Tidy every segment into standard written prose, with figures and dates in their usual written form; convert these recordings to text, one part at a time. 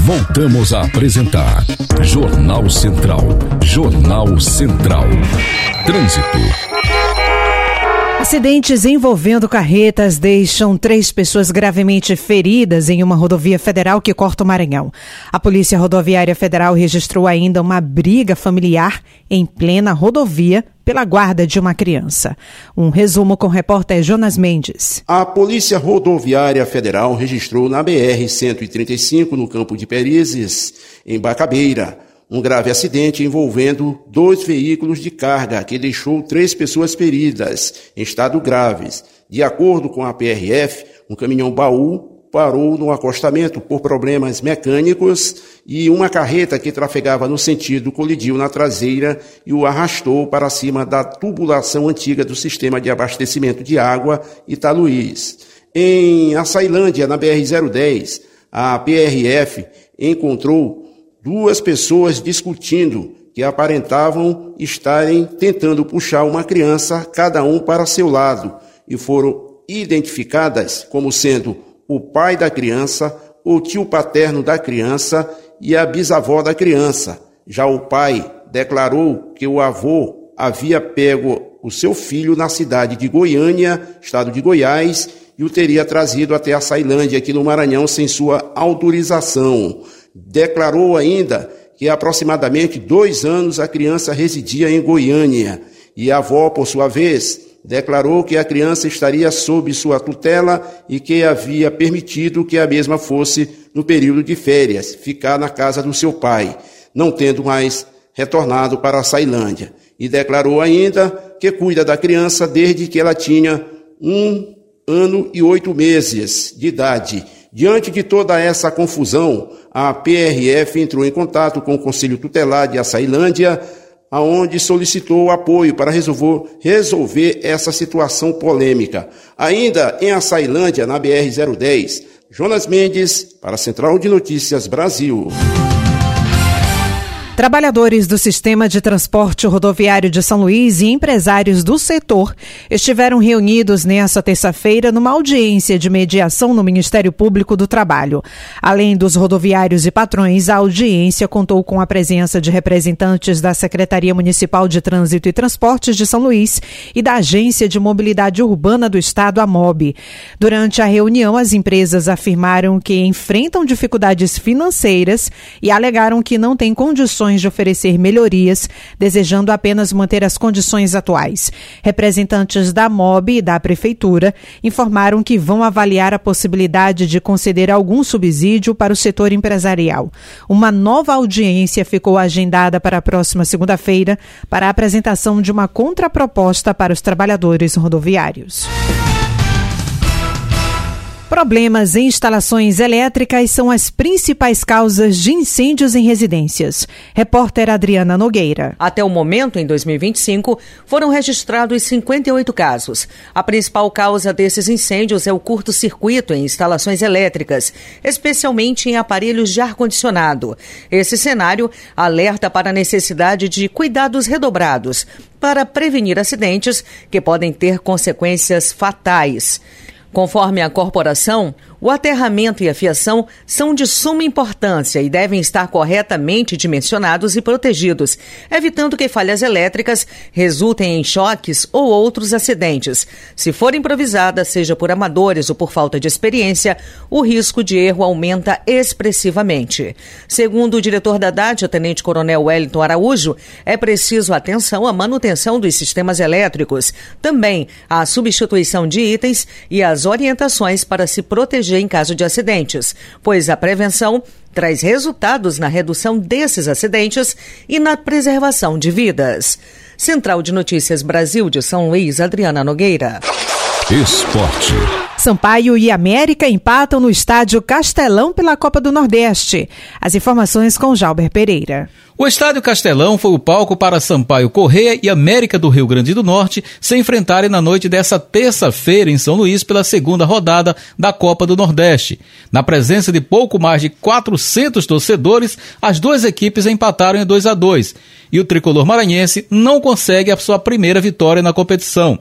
Voltamos a apresentar Jornal Central. Jornal Central. Trânsito. Acidentes envolvendo carretas deixam 3 pessoas gravemente feridas em uma rodovia federal que corta o Maranhão. A Polícia Rodoviária Federal registrou ainda uma briga familiar em plena rodovia pela guarda de uma criança. Um resumo com o repórter Jonas Mendes. A Polícia Rodoviária Federal registrou na BR-135, no Campo de Perizes, em Bacabeira, um grave acidente envolvendo 2 veículos de carga que deixou 3 pessoas feridas em estado graves. De acordo com a PRF, um caminhão-baú parou no acostamento por problemas mecânicos e uma carreta que trafegava no sentido colidiu na traseira e o arrastou para cima da tubulação antiga do sistema de abastecimento de água Italuís. Em Açailândia, na BR-010, a PRF encontrou 2 pessoas discutindo que aparentavam estarem tentando puxar uma criança, cada um para seu lado, e foram identificadas como sendo o pai da criança, o tio paterno da criança e a bisavó da criança. Já o pai declarou que o avô havia pego o seu filho na cidade de Goiânia, estado de Goiás, e o teria trazido até a Açailândia, aqui no Maranhão, sem sua autorização. Declarou ainda que há aproximadamente 2 anos a criança residia em Goiânia e a avó, por sua vez, declarou que a criança estaria sob sua tutela e que havia permitido que a mesma fosse, no período de férias, ficar na casa do seu pai, não tendo mais retornado para a Açailândia. E declarou ainda que cuida da criança desde que ela tinha 1 ano e 8 meses de idade. Diante de toda essa confusão, a PRF entrou em contato com o Conselho Tutelar de Açailândia, aonde solicitou apoio para resolver essa situação polêmica. Ainda em Açailândia, na BR-010, Jonas Mendes, para a Central de Notícias Brasil. Trabalhadores do Sistema de Transporte Rodoviário de São Luís e empresários do setor estiveram reunidos nesta terça-feira numa audiência de mediação no Ministério Público do Trabalho. Além dos rodoviários e patrões, a audiência contou com a presença de representantes da Secretaria Municipal de Trânsito e Transportes de São Luís e da Agência de Mobilidade Urbana do Estado, AMOB. Durante a reunião, as empresas afirmaram que enfrentam dificuldades financeiras e alegaram que não têm condições de oferecer melhorias, desejando apenas manter as condições atuais. Representantes da MOB e da Prefeitura informaram que vão avaliar a possibilidade de conceder algum subsídio para o setor empresarial. Uma nova audiência ficou agendada para a próxima segunda-feira para a apresentação de uma contraproposta para os trabalhadores rodoviários. Problemas em instalações elétricas são as principais causas de incêndios em residências. Repórter Adriana Nogueira. Até o momento, em 2025, foram registrados 58 casos. A principal causa desses incêndios é o curto-circuito em instalações elétricas, especialmente em aparelhos de ar-condicionado. Esse cenário alerta para a necessidade de cuidados redobrados para prevenir acidentes que podem ter consequências fatais. Conforme a corporação, o aterramento e a fiação são de suma importância e devem estar corretamente dimensionados e protegidos, evitando que falhas elétricas resultem em choques ou outros acidentes. Se for improvisada, seja por amadores ou por falta de experiência, o risco de erro aumenta expressivamente. Segundo o diretor da DAT, o tenente-coronel Wellington Araújo, é preciso atenção à manutenção dos sistemas elétricos, também à substituição de itens e às orientações para se proteger em caso de acidentes, pois a prevenção traz resultados na redução desses acidentes e na preservação de vidas. Central de Notícias Brasil de São Luís, Adriana Nogueira. Esporte. Sampaio e América empatam no estádio Castelão pela Copa do Nordeste. As informações com Jalber Pereira. O estádio Castelão foi o palco para Sampaio Corrêa e América do Rio Grande do Norte se enfrentarem na noite dessa terça-feira em São Luís pela segunda rodada da Copa do Nordeste. Na presença de pouco mais de 400 torcedores, as duas equipes empataram em 2-2 e o tricolor maranhense não consegue a sua primeira vitória na competição.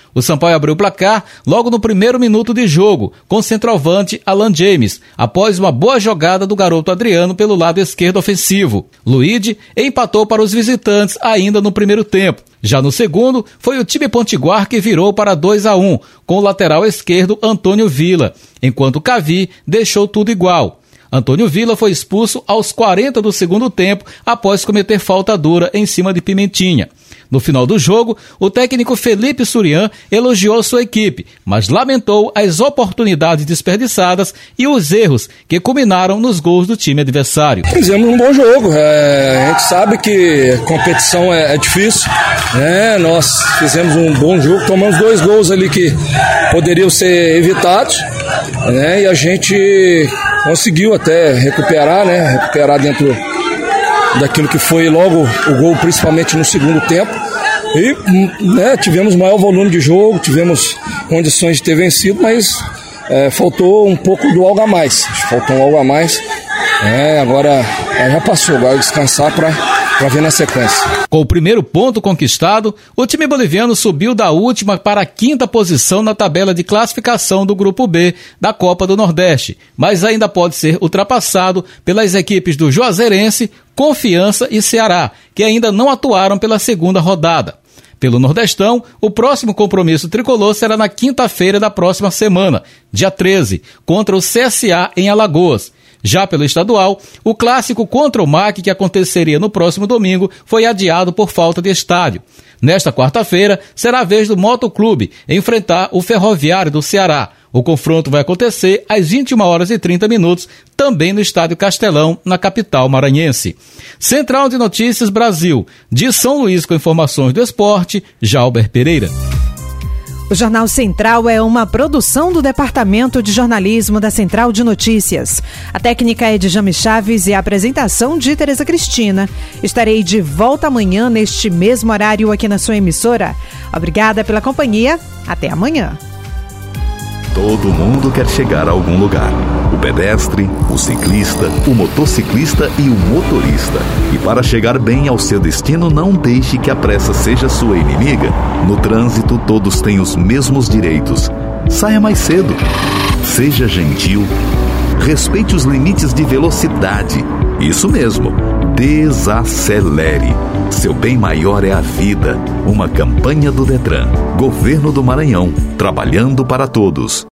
O Sampaio abriu o placar logo no primeiro minuto de jogo, com o centroavante Alan James, após uma boa jogada do garoto Adriano pelo lado esquerdo ofensivo. Luigi empatou para os visitantes ainda no primeiro tempo. Já no segundo, foi o time potiguar que virou para 2-1, com o lateral esquerdo Antônio Villa, enquanto Cavi deixou tudo igual. Antônio Villa foi expulso aos 40 do segundo tempo após cometer falta dura em cima de Pimentinha. No final do jogo, o técnico Felipe Surian elogiou sua equipe, mas lamentou as oportunidades desperdiçadas e os erros que culminaram nos gols do time adversário. Fizemos um bom jogo, a gente sabe que a competição é difícil, né? Nós fizemos um bom jogo, tomamos 2 gols ali que poderiam ser evitados, né? E a gente conseguiu até recuperar dentro daquilo que foi logo o gol, principalmente no segundo tempo. E tivemos maior volume de jogo, tivemos condições de ter vencido, mas faltou um pouco do algo a mais. Faltou um algo a mais. Agora já passou, agora descansar para ver na sequência. Com o primeiro ponto conquistado, o time boliviano subiu da última para a 5ª posição na tabela de classificação do Grupo B da Copa do Nordeste, mas ainda pode ser ultrapassado pelas equipes do Juazeirense, Confiança e Ceará, que ainda não atuaram pela segunda rodada. Pelo Nordestão, o próximo compromisso tricolor será na quinta-feira da próxima semana, dia 13, contra o CSA em Alagoas. Já pelo estadual, o clássico contra o MAC, que aconteceria no próximo domingo, foi adiado por falta de estádio. Nesta quarta-feira, será a vez do Motoclube enfrentar o Ferroviário do Ceará. O confronto vai acontecer às 21h30, também no Estádio Castelão, na capital maranhense. Central de Notícias Brasil, de São Luís com informações do esporte, Jalber Pereira. O Jornal Central é uma produção do Departamento de Jornalismo da Central de Notícias. A técnica é de Jame Chaves e a apresentação de Tereza Cristina. Estarei de volta amanhã neste mesmo horário aqui na sua emissora. Obrigada pela companhia. Até amanhã. Todo mundo quer chegar a algum lugar. O pedestre, o ciclista, o motociclista e o motorista. E para chegar bem ao seu destino, não deixe que a pressa seja sua inimiga. No trânsito, todos têm os mesmos direitos. Saia mais cedo. Seja gentil. Respeite os limites de velocidade. Isso mesmo. Desacelere. Seu bem maior é a vida. Uma campanha do Detran. Governo do Maranhão. Trabalhando para todos.